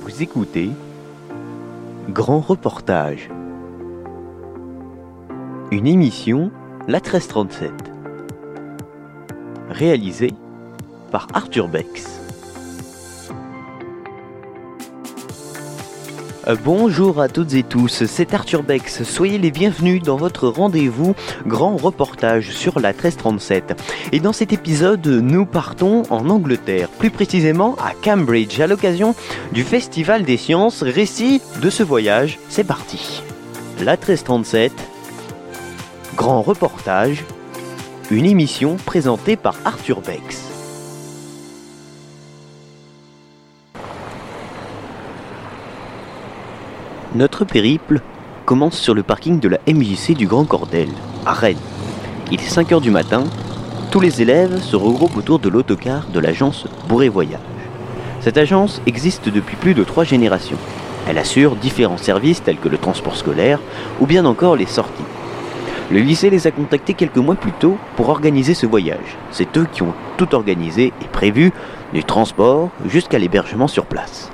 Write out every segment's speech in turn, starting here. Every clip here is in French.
Vous écoutez Grand Reportage, une émission La 1337, réalisée par Arthur Bex. Bonjour à toutes et tous, c'est Arthur Bex. Soyez les bienvenus dans votre rendez-vous Grand Reportage sur la 1337. Et dans cet épisode, nous partons en Angleterre, plus précisément à Cambridge, à l'occasion du Festival des Sciences. Récit de ce voyage, c'est parti. La 1337, Grand Reportage, une émission présentée par Arthur Bex. Notre périple commence sur le parking de la MJC du Grand Cordel, à Rennes. Il est 5h du matin, tous les élèves se regroupent autour de l'autocar de l'agence Bourré Voyage. Cette agence existe depuis plus de 3 générations. Elle assure différents services tels que le transport scolaire ou bien encore les sorties. Le lycée les a contactés quelques mois plus tôt pour organiser ce voyage. C'est eux qui ont tout organisé et prévu, du transport jusqu'à l'hébergement sur place.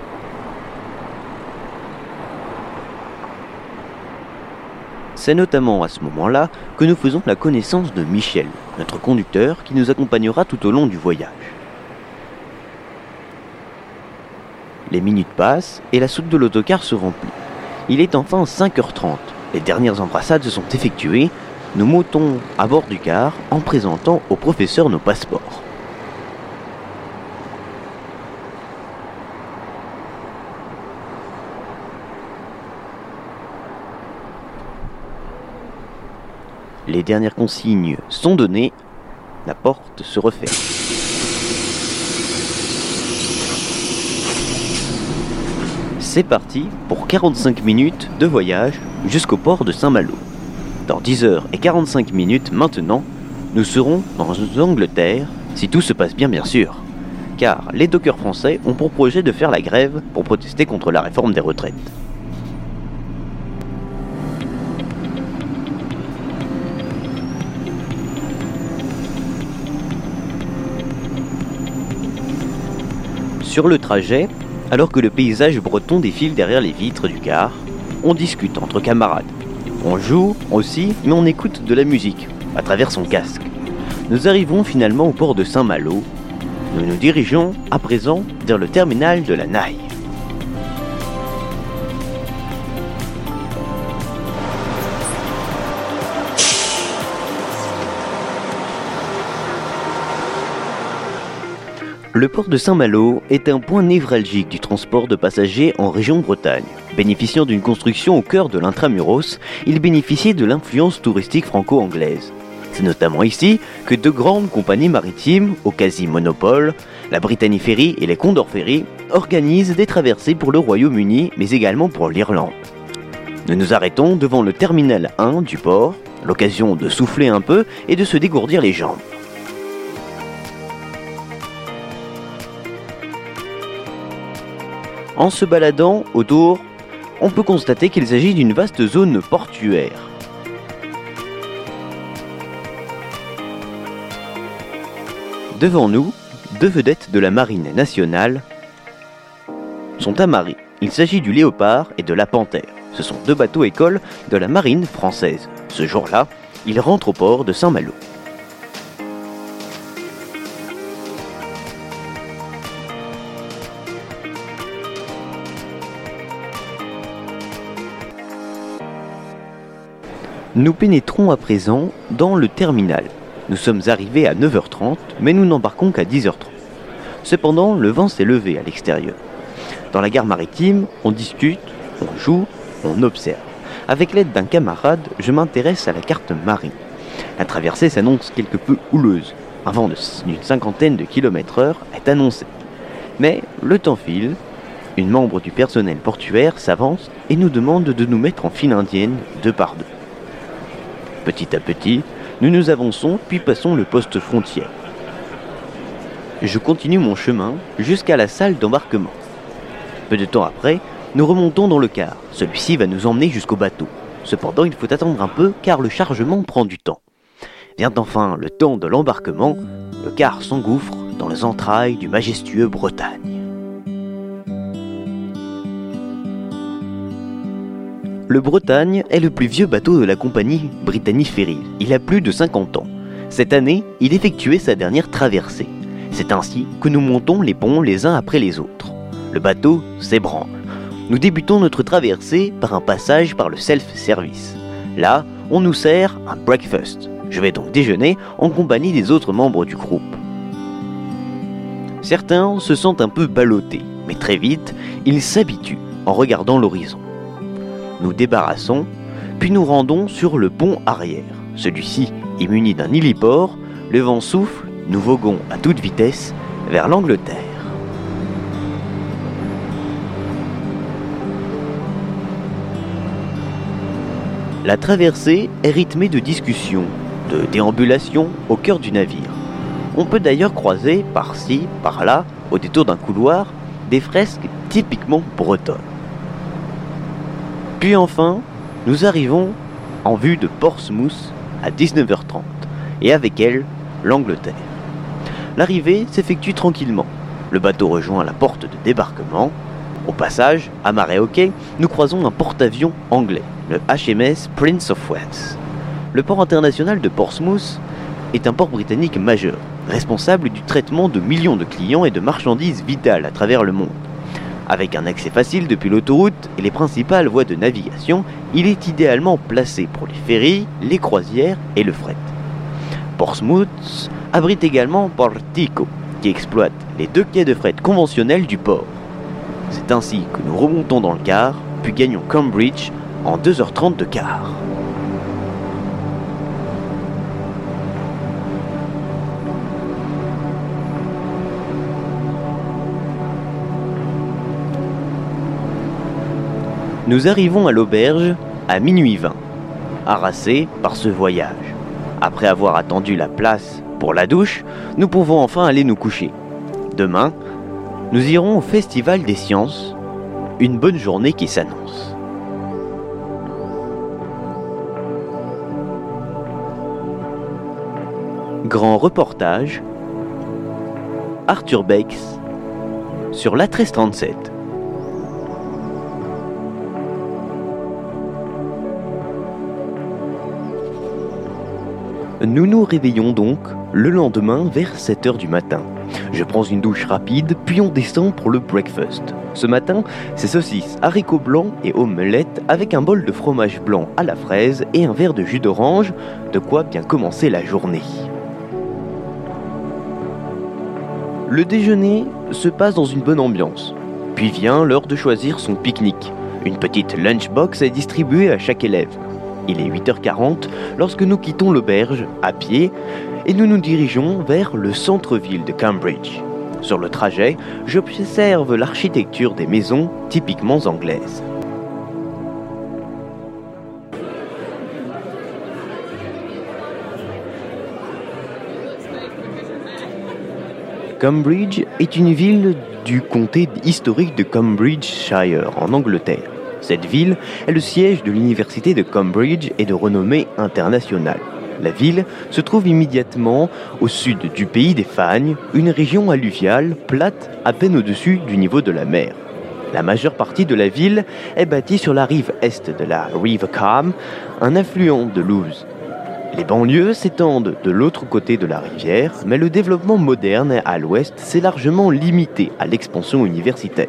C'est notamment à ce moment-là que nous faisons la connaissance de Michel, notre conducteur qui nous accompagnera tout au long du voyage. Les minutes passent et la soute de l'autocar se remplit. Il est enfin 5h30. Les dernières embrassades se sont effectuées. Nous montons à bord du car en présentant au professeur nos passeports. Les dernières consignes sont données, la porte se referme. C'est parti pour 45 minutes de voyage jusqu'au port de Saint-Malo. Dans 10h45 maintenant, nous serons en Angleterre, si tout se passe bien sûr. Car les dockers français ont pour projet de faire la grève pour protester contre la réforme des retraites. Sur le trajet, alors que le paysage breton défile derrière les vitres du car, on discute entre camarades. On joue aussi, mais on écoute de la musique, à travers son casque. Nous arrivons finalement au port de Saint-Malo. Nous nous dirigeons à présent vers le terminal de la Naï. Le port de Saint-Malo est un point névralgique du transport de passagers en région Bretagne. Bénéficiant d'une construction au cœur de l'intramuros, il bénéficie de l'influence touristique franco-anglaise. C'est notamment ici que de grandes compagnies maritimes, au quasi-monopole, la Brittany Ferries et les Condor Ferries, organisent des traversées pour le Royaume-Uni, mais également pour l'Irlande. Nous nous arrêtons devant le terminal 1 du port, l'occasion de souffler un peu et de se dégourdir les jambes. En se baladant autour, on peut constater qu'il s'agit d'une vaste zone portuaire. Devant nous, 2 vedettes de la marine nationale sont amarrées. Il s'agit du Léopard et de la Panthère. Ce sont 2 bateaux-écoles de la marine française. Ce jour-là, ils rentrent au port de Saint-Malo. Nous pénétrons à présent dans le terminal. Nous sommes arrivés à 9h30, mais nous n'embarquons qu'à 10h30. Cependant, le vent s'est levé à l'extérieur. Dans la gare maritime, on discute, on joue, on observe. Avec l'aide d'un camarade, je m'intéresse à la carte marine. La traversée s'annonce quelque peu houleuse. Un vent d'une 50aine de km/h est annoncé. Mais le temps file. Une membre du personnel portuaire s'avance et nous demande de nous mettre en file indienne 2 par 2. Petit à petit, nous nous avançons puis passons le poste frontière. Je continue mon chemin jusqu'à la salle d'embarquement. Peu de temps après, nous remontons dans le car. Celui-ci va nous emmener jusqu'au bateau. Cependant, il faut attendre un peu car le chargement prend du temps. Vient enfin le temps de l'embarquement, le car s'engouffre dans les entrailles du majestueux Bretagne. Le Bretagne est le plus vieux bateau de la compagnie Brittany Ferries. Il a plus de 50 ans. Cette année, il effectuait sa dernière traversée. C'est ainsi que nous montons les ponts les uns après les autres. Le bateau s'ébranle. Nous débutons notre traversée par un passage par le self-service. Là, on nous sert un breakfast. Je vais donc déjeuner en compagnie des autres membres du groupe. Certains se sentent un peu ballottés, mais très vite, ils s'habituent en regardant l'horizon. Nous débarrassons, puis nous rendons sur le pont arrière. Celui-ci est muni d'un héliport, le vent souffle, nous voguons à toute vitesse vers l'Angleterre. La traversée est rythmée de discussions, de déambulations au cœur du navire. On peut d'ailleurs croiser par-ci, par-là, au détour d'un couloir, des fresques typiquement bretonnes. Puis enfin, nous arrivons en vue de Portsmouth à 19h30, et avec elle, l'Angleterre. L'arrivée s'effectue tranquillement. Le bateau rejoint la porte de débarquement. Au passage, amarré au quai, nous croisons un porte-avions anglais, le HMS Prince of Wales. Le port international de Portsmouth est un port britannique majeur, responsable du traitement de millions de clients et de marchandises vitales à travers le monde. Avec un accès facile depuis l'autoroute et les principales voies de navigation, il est idéalement placé pour les ferries, les croisières et le fret. Portsmouth abrite également Portico, qui exploite les 2 quais de fret conventionnels du port. C'est ainsi que nous remontons dans le quart, puis gagnons Cambridge en 2h30 de quart. Nous arrivons à l'auberge à minuit 20, harassés par ce voyage. Après avoir attendu la place pour la douche, nous pouvons enfin aller nous coucher. Demain, nous irons au Festival des Sciences, une bonne journée qui s'annonce. Grand reportage, Arthur Bakes sur l'A1337. Nous nous réveillons donc le lendemain vers 7h du matin. Je prends une douche rapide, puis on descend pour le breakfast. Ce matin, c'est saucisses, haricots blancs et omelette avec un bol de fromage blanc à la fraise et un verre de jus d'orange, de quoi bien commencer la journée. Le déjeuner se passe dans une bonne ambiance. Puis vient l'heure de choisir son pique-nique. Une petite lunchbox est distribuée à chaque élève. Il est 8h40 lorsque nous quittons l'auberge à pied et nous nous dirigeons vers le centre-ville de Cambridge. Sur le trajet, j'observe l'architecture des maisons typiquement anglaises. Cambridge est une ville du comté historique de Cambridgeshire en Angleterre. Cette ville est le siège de l'université de Cambridge et de renommée internationale. La ville se trouve immédiatement au sud du pays des Fagnes, une région alluviale plate à peine au-dessus du niveau de la mer. La majeure partie de la ville est bâtie sur la rive est de la River Cam, un affluent de l'Ouse. Les banlieues s'étendent de l'autre côté de la rivière, mais le développement moderne à l'ouest s'est largement limité à l'expansion universitaire.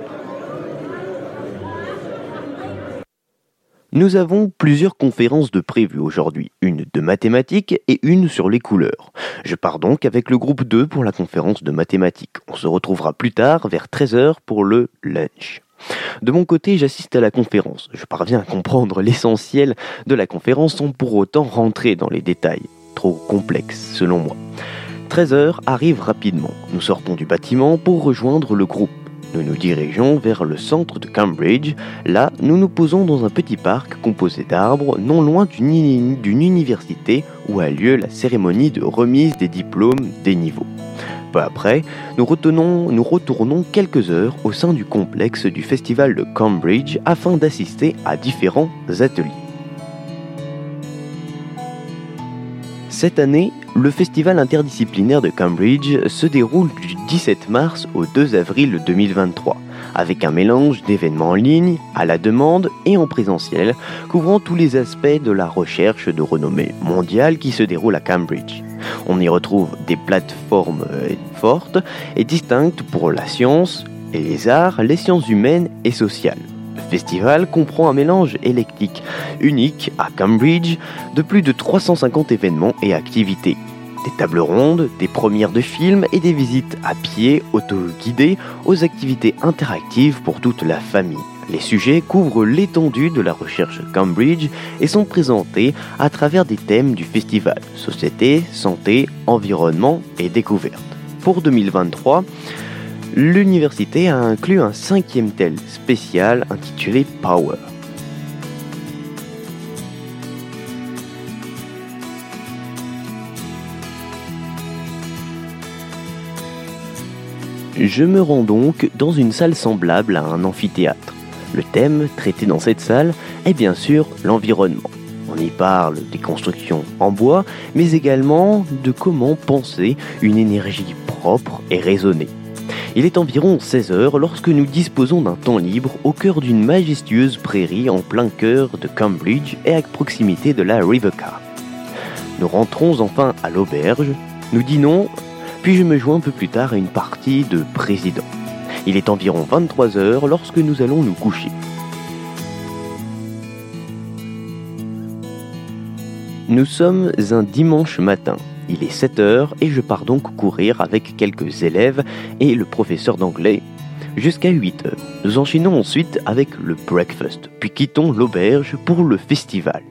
Nous avons plusieurs conférences de prévues aujourd'hui, une de mathématiques et une sur les couleurs. Je pars donc avec le groupe 2 pour la conférence de mathématiques. On se retrouvera plus tard vers 13h pour le lunch. De mon côté, j'assiste à la conférence. Je parviens à comprendre l'essentiel de la conférence sans pour autant rentrer dans les détails, trop complexes selon moi. 13h arrive rapidement. Nous sortons du bâtiment pour rejoindre le groupe. Nous nous dirigeons vers le centre de Cambridge. Là, nous nous posons dans un petit parc composé d'arbres, non loin d'une université où a lieu la cérémonie de remise des diplômes des niveaux. Peu après, nous retournons quelques heures au sein du complexe du Festival de Cambridge afin d'assister à différents ateliers. Cette année, Le festival interdisciplinaire de Cambridge se déroule du 17 mars au 2 avril 2023, avec un mélange d'événements en ligne, à la demande et en présentiel, couvrant tous les aspects de la recherche de renommée mondiale qui se déroule à Cambridge. On y retrouve des plateformes fortes et distinctes pour la science et les arts, les sciences humaines et sociales. Le festival comprend un mélange éclectique unique à Cambridge de plus de 350 événements et activités. Des tables rondes, des premières de films et des visites à pied auto-guidées aux activités interactives pour toute la famille. Les sujets couvrent l'étendue de la recherche Cambridge et sont présentés à travers des thèmes du festival: société, santé, environnement et découverte. Pour 2023, l'université a inclus un 5e thème spécial intitulé Power. Je me rends donc dans une salle semblable à un amphithéâtre. Le thème traité dans cette salle est bien sûr l'environnement. On y parle des constructions en bois, mais également de comment penser une énergie propre et raisonnée. Il est environ 16h lorsque nous disposons d'un temps libre au cœur d'une majestueuse prairie en plein cœur de Cambridge et à proximité de la River Car. Nous rentrons enfin à l'auberge, nous dînons, puis je me joins un peu plus tard à une partie de président. Il est environ 23h lorsque nous allons nous coucher. Nous sommes un dimanche matin. Il est 7h et je pars donc courir avec quelques élèves et le professeur d'anglais jusqu'à 8h. Nous enchaînons ensuite avec le breakfast, puis quittons l'auberge pour le festival.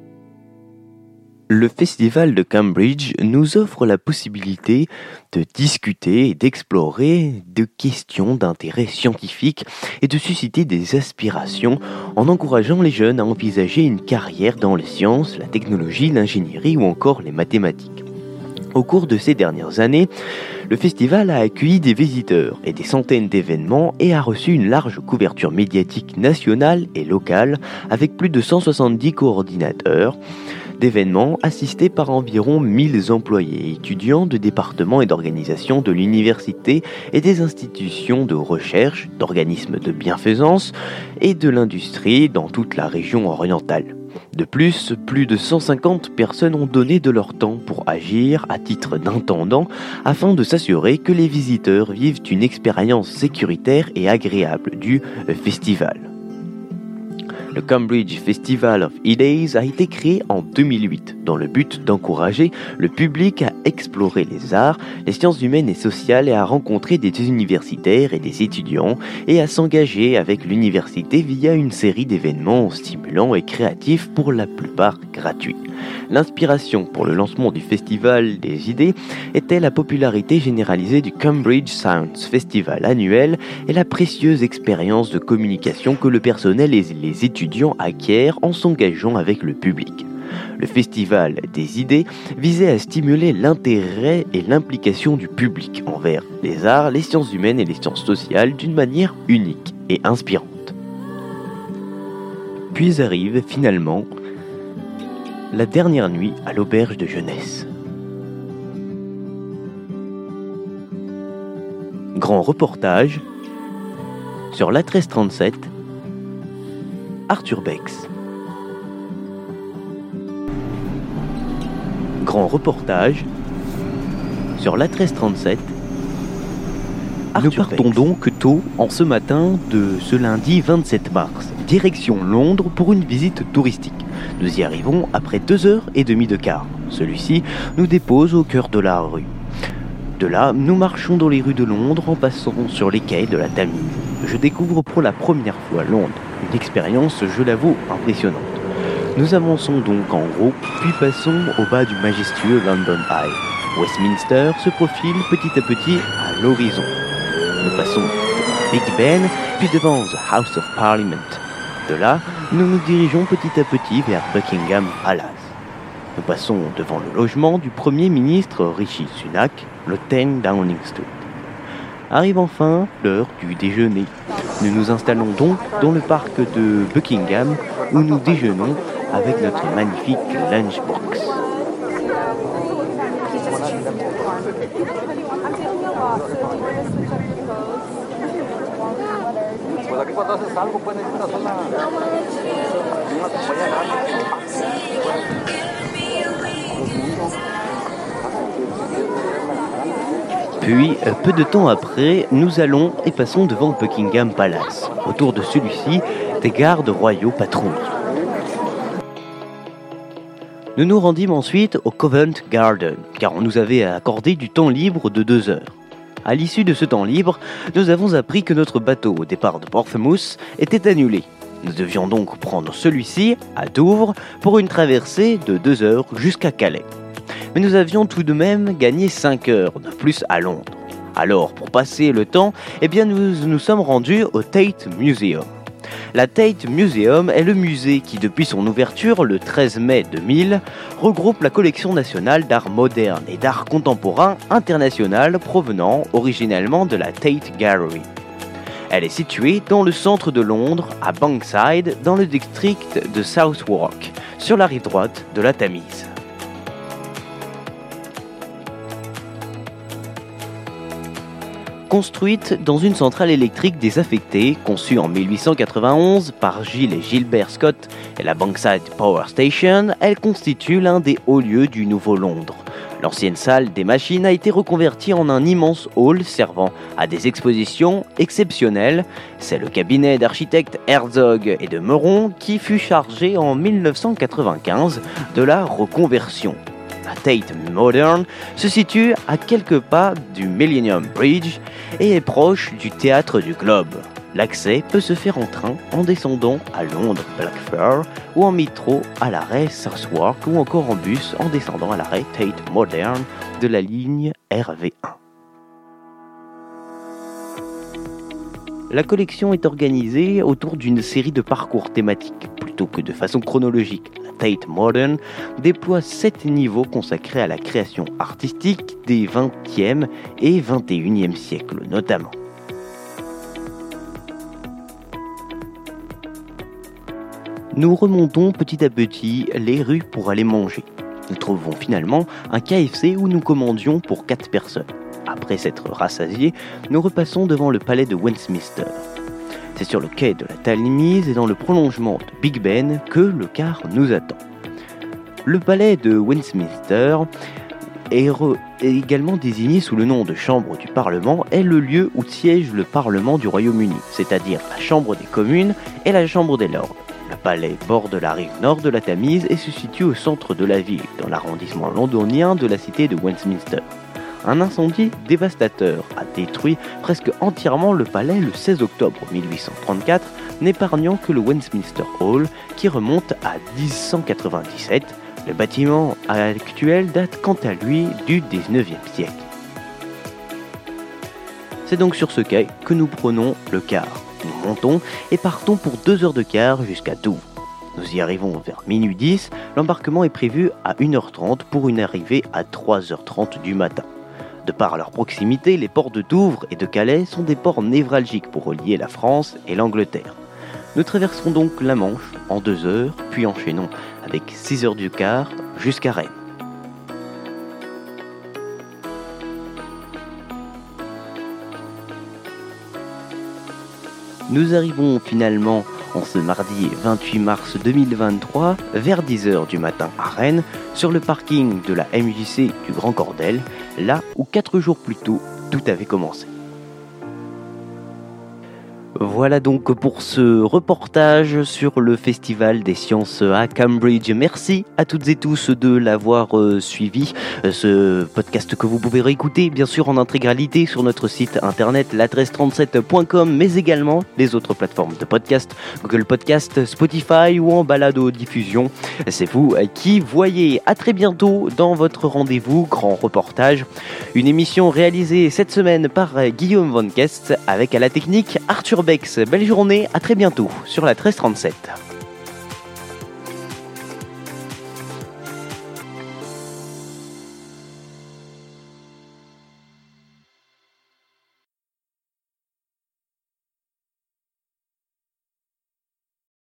Le festival de Cambridge nous offre la possibilité de discuter et d'explorer de questions d'intérêt scientifique et de susciter des aspirations en encourageant les jeunes à envisager une carrière dans les sciences, la technologie, l'ingénierie ou encore les mathématiques. Au cours de ces dernières années, le festival a accueilli des visiteurs et des centaines d'événements et a reçu une large couverture médiatique nationale et locale avec plus de 170 coordinateurs d'événements assistés par environ 1000 employés et étudiants de départements et d'organisations de l'université et des institutions de recherche, d'organismes de bienfaisance et de l'industrie dans toute la région orientale. De plus de 150 personnes ont donné de leur temps pour agir à titre d'intendant afin de s'assurer que les visiteurs vivent une expérience sécuritaire et agréable du festival. Le Cambridge Festival of E-Days a été créé en 2008 dans le but d'encourager le public à explorer les arts, les sciences humaines et sociales et à rencontrer des universitaires et des étudiants et à s'engager avec l'université via une série d'événements stimulants et créatifs pour la plupart gratuits. L'inspiration pour le lancement du Festival des idées était la popularité généralisée du Cambridge Science Festival annuel et la précieuse expérience de communication que le personnel et les étudiants acquièrent en s'engageant avec le public. Le Festival des idées visait à stimuler l'intérêt et l'implication du public envers les arts, les sciences humaines et les sciences sociales d'une manière unique et inspirante. Puis arrive finalement la dernière nuit à l'auberge de jeunesse. Grand reportage sur l'A1337, Arthur Bex. Grand reportage sur l'A1337, Nous partons donc tôt en ce matin de ce lundi 27 mars, direction Londres pour une visite touristique. Nous y arrivons après 2h30 de car. Celui-ci nous dépose au cœur de la rue. De là, nous marchons dans les rues de Londres en passant sur les quais de la Tamise. Je découvre pour la première fois Londres, une expérience, je l'avoue, impressionnante. Nous avançons donc en gros, puis passons au bas du majestueux London Eye. Westminster se profile petit à petit à l'horizon. Nous passons devant Big Ben, puis devant the House of Parliament. De là, nous nous dirigeons petit à petit vers Buckingham Palace. Nous passons devant le logement du Premier ministre Rishi Sunak, le 10 Downing Street. Arrive enfin l'heure du déjeuner. Nous nous installons donc dans le parc de Buckingham où nous déjeunons avec notre magnifique lunchbox. Puis, peu de temps après, nous allons et passons devant Buckingham Palace. Autour de celui-ci, des gardes royaux patrouillent. Nous nous rendîmes ensuite au Covent Garden, car on nous avait accordé du temps libre de 2 heures. À l'issue de ce temps libre, nous avons appris que notre bateau au départ de Portsmouth était annulé. Nous devions donc prendre celui-ci, à Douvres, pour une traversée de 2 heures jusqu'à Calais. Mais nous avions tout de même gagné 5 heures de plus à Londres. Alors, pour passer le temps, nous nous sommes rendus au Tate Museum. La Tate Museum est le musée qui, depuis son ouverture le 13 mai 2000, regroupe la collection nationale d'art moderne et d'art contemporain international provenant originellement de la Tate Gallery. Elle est située dans le centre de Londres, à Bankside, dans le district de Southwark, sur la rive droite de la Tamise. Construite dans une centrale électrique désaffectée, conçue en 1891 par Giles et Gilbert Scott et la Bankside Power Station, elle constitue l'un des hauts lieux du Nouveau Londres. L'ancienne salle des machines a été reconvertie en un immense hall servant à des expositions exceptionnelles. C'est le cabinet d'architectes Herzog et de Meuron qui fut chargé en 1995 de la reconversion. La Tate Modern se situe à quelques pas du Millennium Bridge et est proche du Théâtre du Globe. L'accès peut se faire en train en descendant à Londres Blackfriars ou en métro à l'arrêt Southwark ou encore en bus en descendant à l'arrêt Tate Modern de la ligne RV1. La collection est organisée autour d'une série de parcours thématiques plutôt que de façon chronologique. La Tate Modern déploie 7 niveaux consacrés à la création artistique des 20e et 21e siècles notamment. Nous remontons petit à petit les rues pour aller manger. Nous trouvons finalement un KFC où nous commandions pour 4 personnes. Après s'être rassasiés, nous repassons devant le palais de Westminster. C'est sur le quai de la Tamise et dans le prolongement de Big Ben que le car nous attend. Le palais de Westminster est également désigné sous le nom de Chambre du Parlement, est le lieu où siège le Parlement du Royaume-Uni, c'est-à-dire la Chambre des communes et la Chambre des lords. Le palais borde la rive nord de la Tamise et se situe au centre de la ville, dans l'arrondissement londonien de la cité de Westminster. Un incendie dévastateur a détruit presque entièrement le palais le 16 octobre 1834, n'épargnant que le Westminster Hall qui remonte à 1097. Le bâtiment actuel date quant à lui du 19e siècle. C'est donc sur ce quai que nous prenons le car. Nous montons et partons pour 2 heures de car jusqu'à Douvres. Nous y arrivons vers minuit 10, l'embarquement est prévu à 1h30 pour une arrivée à 3h30 du matin. De par leur proximité, les ports de Douvres et de Calais sont des ports névralgiques pour relier la France et l'Angleterre. Nous traversons donc la Manche en 2 heures, puis enchaînons avec 6 heures du car jusqu'à Rennes. Nous arrivons finalement en ce mardi 28 mars 2023 vers 10h du matin à Rennes sur le parking de la MJC du Grand Cordel, là où 4 jours plus tôt tout avait commencé. Voilà donc pour ce reportage sur le Festival des Sciences à Cambridge. Merci à toutes et tous de l'avoir suivi. Ce podcast que vous pouvez réécouter bien sûr en intégralité sur notre site internet la1337.com, mais également les autres plateformes de podcast, Google Podcast, Spotify ou en balado-diffusion. C'est vous qui voyez. À très bientôt dans votre rendez-vous Grand Reportage. Une émission réalisée cette semaine par Guillaume Van Kest avec à la technique Arthur Bex. Belle journée, à très bientôt sur la 1337.